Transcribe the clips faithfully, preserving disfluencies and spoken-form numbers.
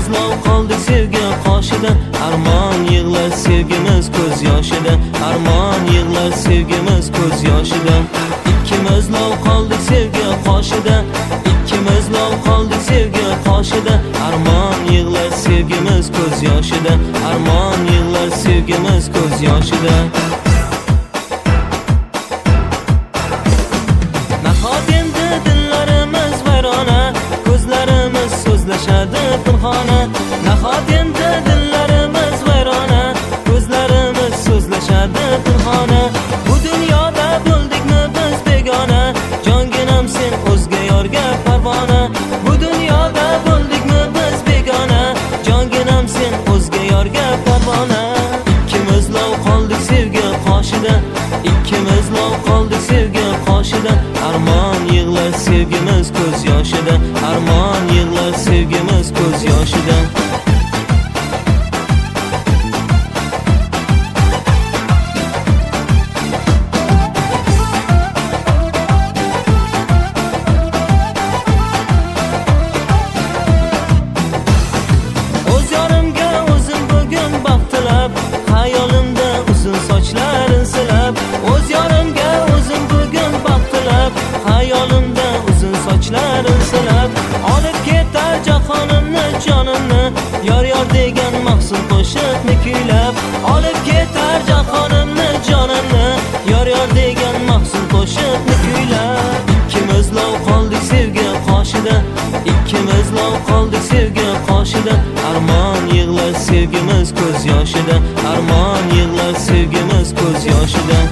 lov qoldik sevgi qoshida. Armon yig'lar sevgimiz ko'z yoshida. Armon yig'lar sevgimiz ko'z yoshida. Ikkimiz lov qoldik sevgi qoshida. Ikkimiz lov qoldik sevgi qoshida. Armon yig'lar sevgimiz ko'z yoshida. Armon yig'lar sevgimiz ko'z yoshida. Nahot endi dillarimiz vayrona, ko'zlarimiz so'zlashadi pinhona. Nahot endi dillarimiz vayrona, ko'zlarimiz so'zlashadi pinhona. Bu dunyoda bo'ldikmi biz begona, jonginam sen o'zga yorga parvona. Bu dunyoda bo'ldikmi biz begona, jonginam sen o'zga yorga parvona. Ikkimiz lov qoldik sevgi qoshida. Ikkimiz lov qoldik sevgi qoshida. Armon yig'lar sevgimiz ko'z yoshida. Armon yig'lar sevgimiz ko'z yoshida. O'z yorimga o'zim bugun baxtilab, xayolimda uzun sochlarin silab. O'z yorimga o'zim bugun baxtilab, xayolimda uzun sochlarin silab. Olib ketar jahonimni jonimni, yor yor degan mahzun qo'shiqni kuylab. Olib ketar jahonimni jonimni, yor yor degan mahzun qo'shiqni kuylab. Ikkimiz lov qoldik sevgi qoshida. Ikkimiz lov qoldik sevgi qoshida. Armon yig'lar sevgimiz ko'z yoshida. Armon yig'lar sevgimiz ko'z yoshida.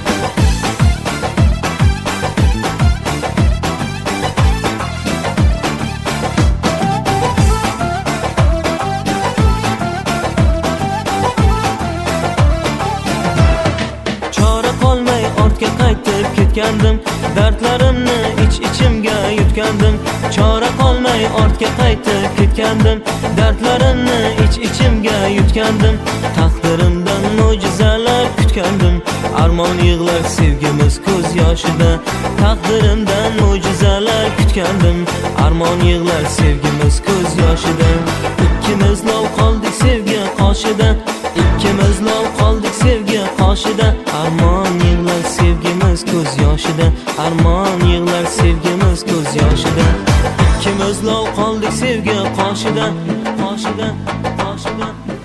Chora qolmay ortga qaytib ketgandim, dardlarimni ich-ichimga yutgandim. Chora qolmay ortga qaytib ketgandim, dardlarimni ich-ichimga yutgandim. Taqdirimdan mo'jizalar kutgandim. Armon yig'lar sevgimiz ko'z yoshida. Taqdirimdan mo'jizalar kutgandim. Armon yig'lar sevgimiz ko'z yoshida. Ikkimiz lov qoldik sevgi qoshida. Ikkimiz lov qoldik sevgi qoshida. Armon yig'lar sevgimiz ko'z yoshida. Armon yig'lar sevgimiz ko'z yoshida. Ikkimiz lov qoldik sevgi qoshida. Qoshida, qoshida.